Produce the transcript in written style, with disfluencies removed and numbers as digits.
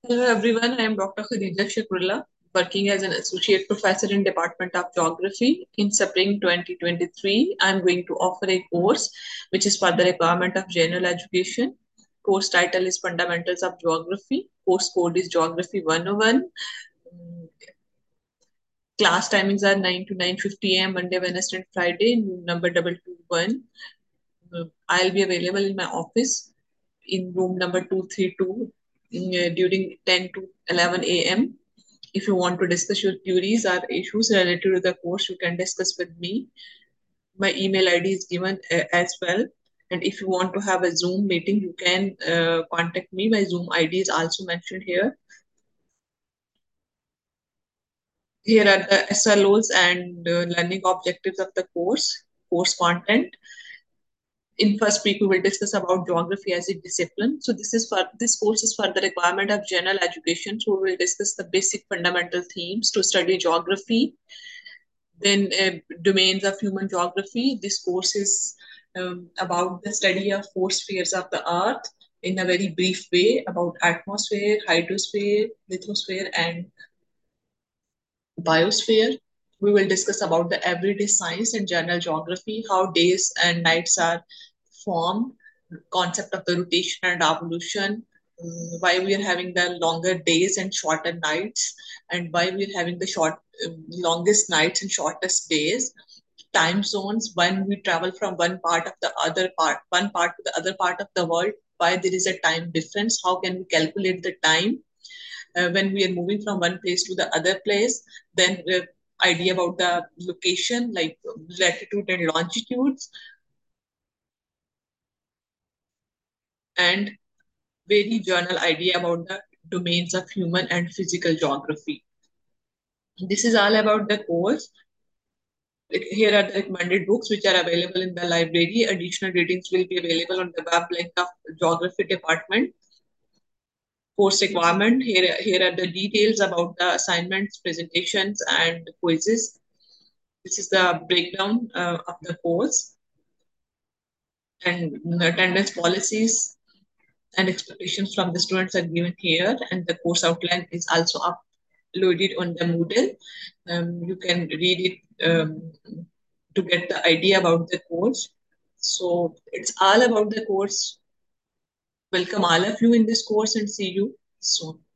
Hello everyone, I am Dr. Khadija Shakrullah, working as an associate professor in Department of Geography. In spring 2023, I am going to offer a course which is for the requirement of general education. Course title is Fundamentals of Geography. Course code is Geography 101. Mm, Class timings are 9 to 9:50 a.m. Monday, Wednesday, and Friday. Room number 221. I'll be available in my office in room number 232 during 10 to 11 a.m. If you want to discuss your queries or issues related to the course, you can discuss with me. My email ID is given as well. And if you want to have a Zoom meeting, you can contact me. My Zoom ID is also mentioned here. Here are the SLOs and learning objectives of the course content. In first week we will discuss about geography as a discipline. So this course is for the requirement of general education. So we will discuss the basic fundamental themes to study geography. Then domains of human geography. This course is about the study of four spheres of the earth in a very brief way, about atmosphere, hydrosphere, lithosphere, and biosphere. We will discuss about the everyday science and general geography, how days and nights are formed, concept of the rotation and evolution, why we are having the longer days and shorter nights, and why we are having the longest nights and shortest days, time zones, when we travel from one part to the other part of the world, why there is a time difference, how can we calculate the time when we are moving from one place to the other place. Then idea about the location, like latitude and longitudes, and very general idea about the domains of human and physical geography. This is all about the course. Here are the recommended books which are available in the library. Additional readings will be available on the web link of geography department. Course requirement. Here are the details about the assignments, presentations, and quizzes. This is the breakdown of the course, and attendance policies and expectations from the students are given here, and the course outline is also uploaded on the Moodle. You can read it to get the idea about the course. So it's all about the course. Welcome all of you in this course and see you soon.